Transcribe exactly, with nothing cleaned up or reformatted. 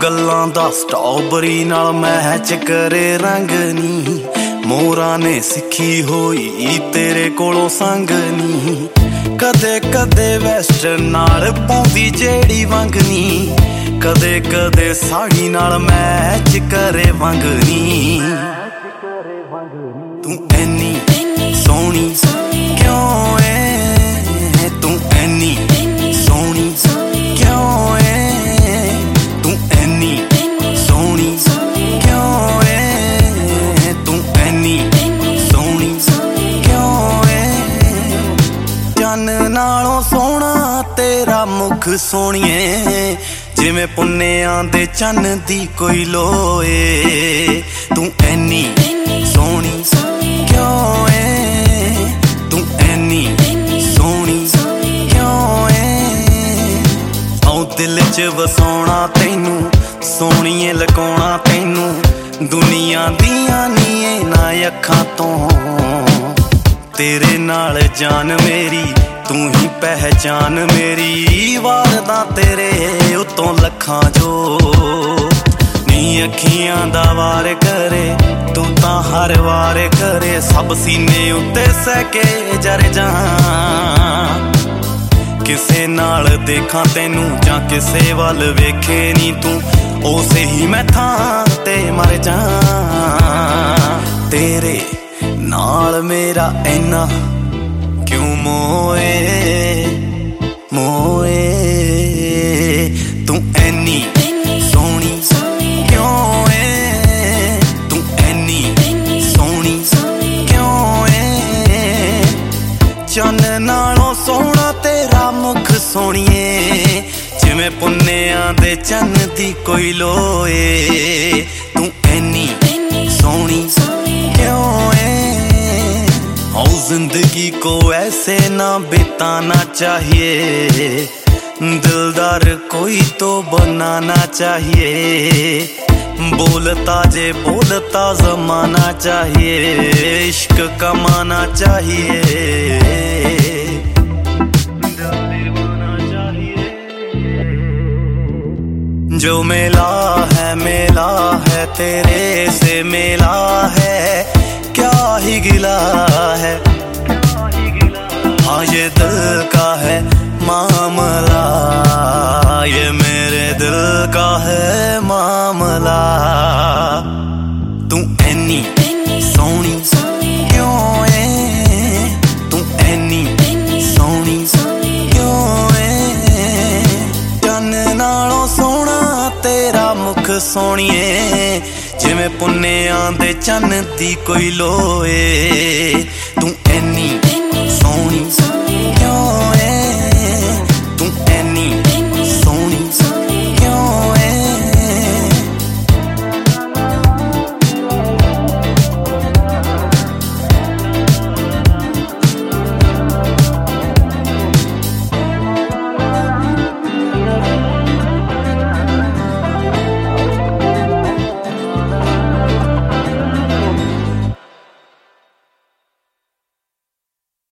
गल्लां दा स्ट्रॉबरी नाल मैच करे रंग नी। मोरां ने सिक्खी होई तेरे कोलों संग नी। कदे कदे वेस्टर्न नाल पौंदी जेड़ी वंग नी। कदे कदे साड़ी नाल मैच करे वंग नी। तू ऐनी सोहनी क्यों है, तू ऐनी सोहनी क्यों है, तू ऐनी सोहनी क्यों है, तू ऐनी सोहनी क्यों है। चन नालों सोहना तेरा मुख सोहणिए, जिवें पुन्नेआं दे चन दी कोई लोए। तू ऐनी सोहनी क्यों है, तू ऐनी सोहनी क्यों है। औ दिल च वसाउणा तैनू, सोहणीए लकाउणा तैनू दुनिया दियां नी इन्हां अखां तों। तेरे नाल जान मेरी तू ही पहचान मेरी। वारदा तेरे उतों लखां जो नी अखियां दा वार करे, तू तां हर वार करे। सब सीने उत्ते सैके जर जा, किसे नाल देखा तेनू जां किसे वल वेखे नी तू। उसे ही मैं थां ते मर जा, तेरे नाल मेरा ऐना क्यों मोए मोए। तू ऐनी सोहनी क्यों है, तू ऐनी सोहनी क्यों है। चन नालों सोहना तेरा मुख सोहणिए, जिवें पुन्नेआं दे चन दी कोई लोए। तू ऐनी सोहनी क्यों है। औ जिंदगी को ऐसे ना बिताना चाहिए, दिलदार कोई तो बनाना चाहिए। बोलता जे बोलता जमाना चाहिए, इश्क कमाना चाहिए, दिल दीवाना चाहिए। जो मेला है मेला है तेरे से मेला है, क्या ही गिला है। हाँ ये दिल का है मामला, ये मेरे दिल का है मामला। तू ऐनी सोहनी क्यों है, तू ऐनी सोहनी क्यों है। चन नालों सोहना तेरा मुख सोहणिए, जिवें पुन्नेआं दे चन दी कोई लोए। तू ऐनी सोहनी